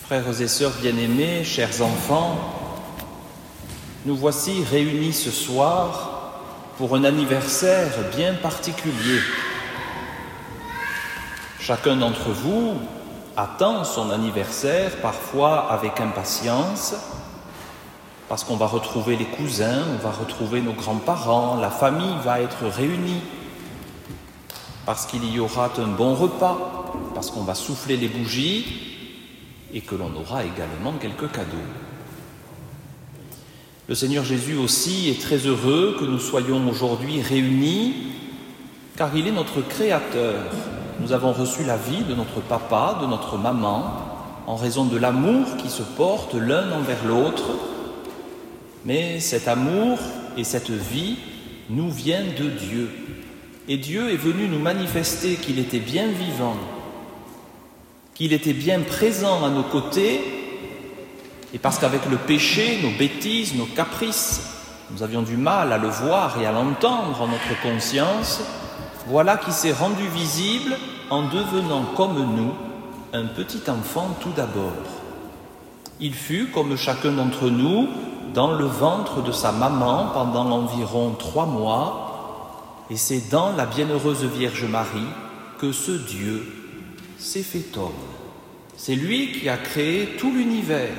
Frères et sœurs bien-aimés, chers enfants, nous voici réunis ce soir pour un anniversaire bien particulier. Chacun d'entre vous attend son anniversaire, parfois avec impatience, parce qu'on va retrouver les cousins, on va retrouver nos grands-parents, la famille va être réunie, parce qu'il y aura un bon repas, parce qu'on va souffler les bougies et que l'on aura également quelques cadeaux. Le Seigneur Jésus aussi est très heureux que nous soyons aujourd'hui réunis, car il est notre Créateur. Nous avons reçu la vie de notre papa, de notre maman, en raison de l'amour qui se porte l'un envers l'autre. Mais cet amour et cette vie nous viennent de Dieu. Et Dieu est venu nous manifester qu'il était bien vivant, qu'il était bien présent à nos côtés, et parce qu'avec le péché, nos bêtises, nos caprices, nous avions du mal à le voir et à l'entendre en notre conscience, voilà qui s'est rendu visible en devenant comme nous, un petit enfant tout d'abord. Il fut, comme chacun d'entre nous, dans le ventre de sa maman pendant environ 3 mois, et c'est dans la bienheureuse Vierge Marie que ce Dieu s'est fait homme. C'est lui qui a créé tout l'univers.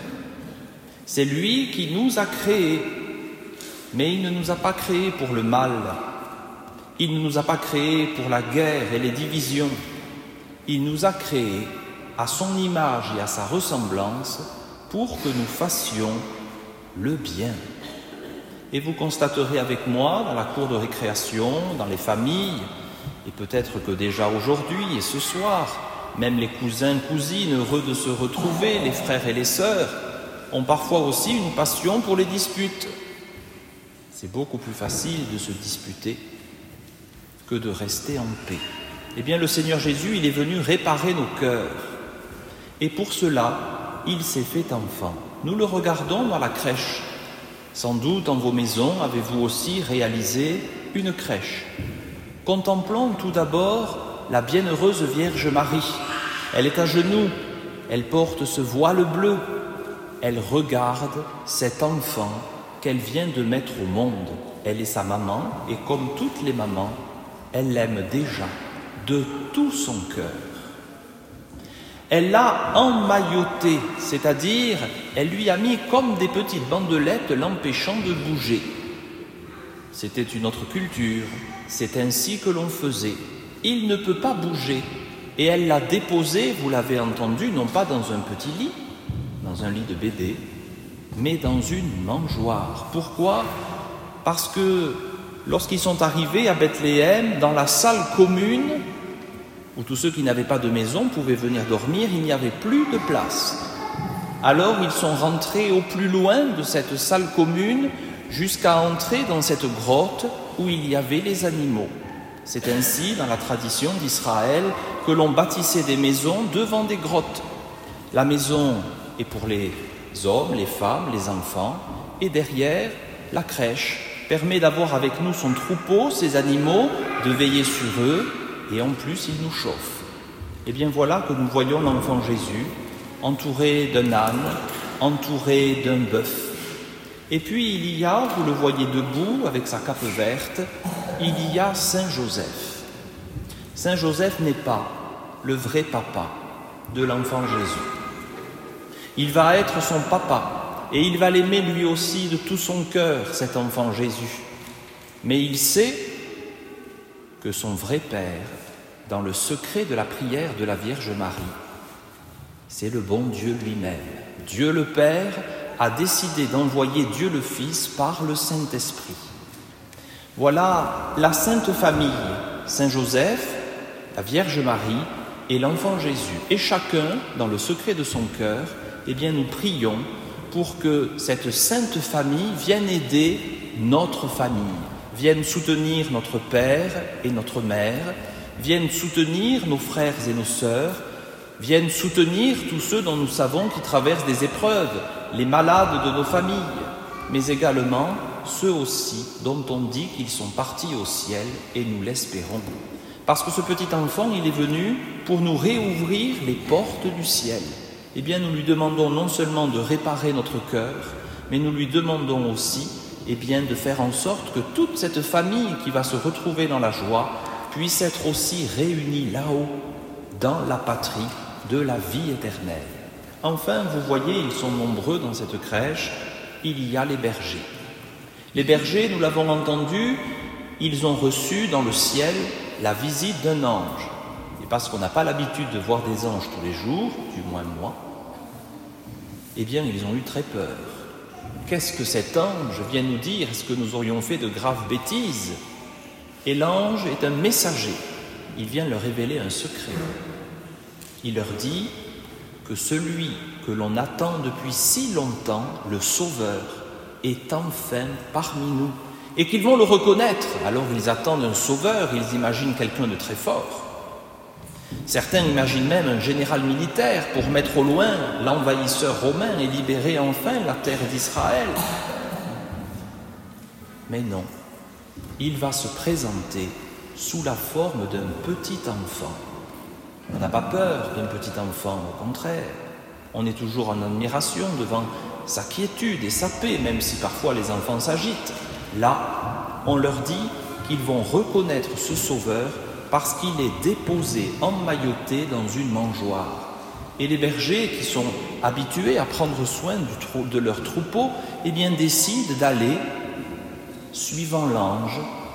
C'est lui qui nous a créés. Mais il ne nous a pas créés pour le mal. Il ne nous a pas créés pour la guerre et les divisions. Il nous a créés à son image et à sa ressemblance pour que nous fassions le bien. Et vous constaterez avec moi, dans la cour de récréation, dans les familles, et peut-être que déjà aujourd'hui et ce soir, même les cousins, cousines, heureux de se retrouver, les frères et les sœurs, ont parfois aussi une passion pour les disputes. C'est beaucoup plus facile de se disputer que de rester en paix. Eh bien, le Seigneur Jésus, il est venu réparer nos cœurs. Et pour cela, il s'est fait enfant. Nous le regardons dans la crèche. Sans doute, dans vos maisons, avez-vous aussi réalisé une crèche. Contemplons tout d'abord la bienheureuse Vierge Marie. Elle est à genoux, elle porte ce voile bleu, elle regarde cet enfant qu'elle vient de mettre au monde. Elle est sa maman et comme toutes les mamans, elle l'aime déjà de tout son cœur. Elle l'a emmailloté, c'est-à-dire elle lui a mis comme des petites bandelettes l'empêchant de bouger. C'était une autre culture, c'est ainsi que l'on faisait. Il ne peut pas bouger. Et elle l'a déposé, vous l'avez entendu, non pas dans un petit lit, dans un lit de bébé, mais dans une mangeoire. Pourquoi ? Parce que lorsqu'ils sont arrivés à Bethléem, dans la salle commune, où tous ceux qui n'avaient pas de maison pouvaient venir dormir, il n'y avait plus de place. Alors ils sont rentrés au plus loin de cette salle commune, jusqu'à entrer dans cette grotte où il y avait les animaux. C'est ainsi, dans la tradition d'Israël, que l'on bâtissait des maisons devant des grottes. La maison est pour les hommes, les femmes, les enfants, et derrière, la crèche permet d'avoir avec nous son troupeau, ses animaux, de veiller sur eux, et en plus, il nous chauffe. Et bien voilà que nous voyons l'enfant Jésus, entouré d'un âne, entouré d'un bœuf. Et puis il y a, vous le voyez debout, avec sa cape verte, il y a Saint Joseph. Saint Joseph n'est pas le vrai papa de l'enfant Jésus. Il va être son papa et il va l'aimer lui aussi de tout son cœur, cet enfant Jésus. Mais il sait que son vrai père, dans le secret de la prière de la Vierge Marie, c'est le bon Dieu lui-même. Dieu le Père a décidé d'envoyer Dieu le Fils par le Saint-Esprit. Voilà la Sainte Famille, Saint Joseph, la Vierge Marie et l'enfant Jésus. Et chacun, dans le secret de son cœur, eh bien nous prions pour que cette Sainte Famille vienne aider notre famille, vienne soutenir notre Père et notre Mère, vienne soutenir nos frères et nos sœurs, vienne soutenir tous ceux dont nous savons qui traversent des épreuves, les malades de nos familles, mais également ceux aussi dont on dit qu'ils sont partis au ciel et nous l'espérons. Parce que ce petit enfant, il est venu pour nous réouvrir les portes du ciel. eh bien nous lui demandons non seulement de réparer notre cœur, mais nous lui demandons aussi de faire en sorte que toute cette famille qui va se retrouver dans la joie puisse être aussi réunie là-haut, dans la patrie de la vie éternelle. Enfin, vous voyez, ils sont nombreux dans cette crèche, il y a les bergers. Les bergers, nous l'avons entendu, ils ont reçu dans le ciel la visite d'un ange. Et parce qu'on n'a pas l'habitude de voir des anges tous les jours, du moins moi, eh bien ils ont eu très peur. Qu'est-ce que cet ange vient nous dire? Est-ce que nous aurions fait de graves bêtises? Et l'ange est un messager. Il vient leur révéler un secret. Il leur dit que celui que l'on attend depuis si longtemps, le Sauveur, est enfin parmi nous et qu'ils vont le reconnaître. Alors ils attendent un Sauveur, ils imaginent quelqu'un de très fort. Certains imaginent même un général militaire pour mettre au loin l'envahisseur romain et libérer enfin la terre d'Israël. Mais non, il va se présenter sous la forme d'un petit enfant. On n'a pas peur d'un petit enfant, au contraire. On est toujours en admiration devant sa quiétude et sa paix, même si parfois les enfants s'agitent. Là, on leur dit qu'ils vont reconnaître ce Sauveur parce qu'il est déposé, emmailloté dans une mangeoire. Et les bergers, qui sont habitués à prendre soin de leur troupeau, décident d'aller, suivant l'ange,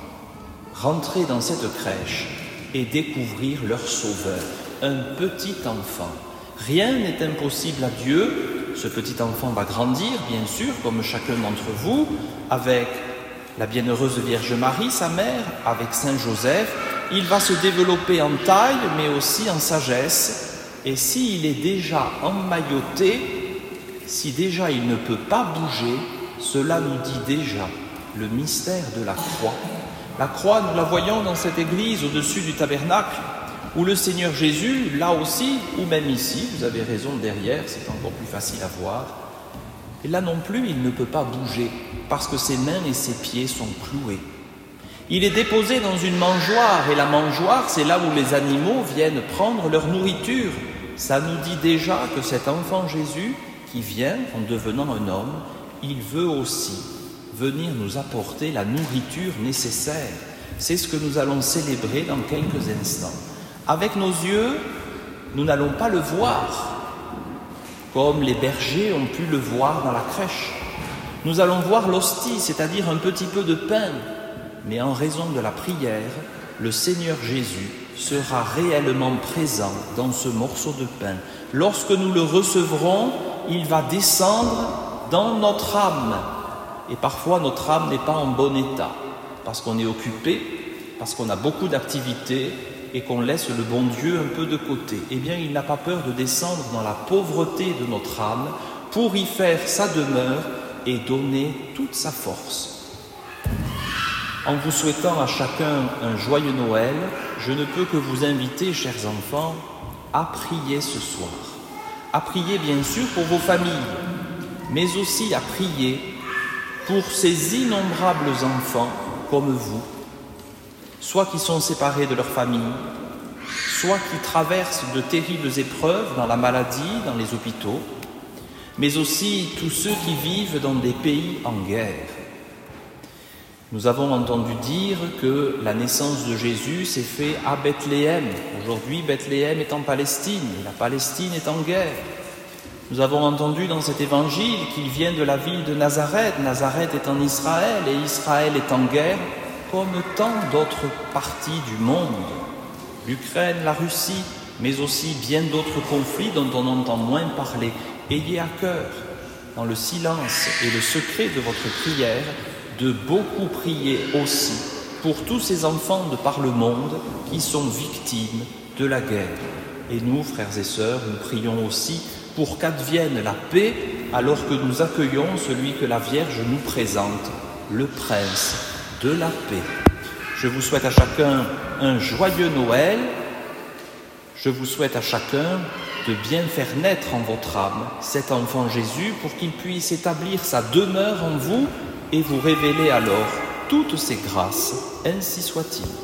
rentrer dans cette crèche et découvrir leur Sauveur, un petit enfant. Rien n'est impossible à Dieu. Ce petit enfant va grandir, bien sûr, comme chacun d'entre vous, avec la bienheureuse Vierge Marie, sa mère, avec Saint Joseph. Il va se développer en taille, mais aussi en sagesse. Et s'il est déjà emmailloté, si déjà il ne peut pas bouger, cela nous dit déjà le mystère de la croix. La croix, nous la voyons dans cette église au-dessus du tabernacle, où le Seigneur Jésus, là aussi, ou même ici, vous avez raison, derrière, c'est encore plus facile à voir, et là non plus, il ne peut pas bouger, parce que ses mains et ses pieds sont cloués. Il est déposé dans une mangeoire, et la mangeoire, c'est là où les animaux viennent prendre leur nourriture. Ça nous dit déjà que cet enfant Jésus, qui vient en devenant un homme, il veut aussi venir nous apporter la nourriture nécessaire. C'est ce que nous allons célébrer dans quelques instants. Avec nos yeux, nous n'allons pas le voir, comme les bergers ont pu le voir dans la crèche. Nous allons voir l'hostie, c'est-à-dire un petit peu de pain. Mais en raison de la prière, le Seigneur Jésus sera réellement présent dans ce morceau de pain. Lorsque nous le recevrons, il va descendre dans notre âme. Et parfois, notre âme n'est pas en bon état, parce qu'on est occupé, parce qu'on a beaucoup d'activités et qu'on laisse le bon Dieu un peu de côté. Eh bien, il n'a pas peur de descendre dans la pauvreté de notre âme pour y faire sa demeure et donner toute sa force. En vous souhaitant à chacun un joyeux Noël, je ne peux que vous inviter, chers enfants, à prier ce soir. À prier bien sûr pour vos familles, mais aussi à prier pour ces innombrables enfants comme vous, soit qui sont séparés de leur famille, soit qui traversent de terribles épreuves dans la maladie, dans les hôpitaux, mais aussi tous ceux qui vivent dans des pays en guerre. Nous avons entendu dire que la naissance de Jésus s'est faite à Bethléem. Aujourd'hui, Bethléem est en Palestine, et la Palestine est en guerre. Nous avons entendu dans cet évangile qu'il vient de la ville de Nazareth. Nazareth est en Israël, et Israël est en guerre, comme tant d'autres parties du monde. L'Ukraine, la Russie, mais aussi bien d'autres conflits dont on entend moins parler. Ayez à cœur, dans le silence et le secret de votre prière, de beaucoup prier aussi pour tous ces enfants de par le monde qui sont victimes de la guerre. Et nous, frères et sœurs, nous prions aussi pour qu'advienne la paix alors que nous accueillons celui que la Vierge nous présente, le Prince de la paix. Je vous souhaite à chacun un joyeux Noël. Je vous souhaite à chacun de bien faire naître en votre âme cet enfant Jésus pour qu'il puisse établir sa demeure en vous et vous révéler alors toutes ces grâces, ainsi soit-il.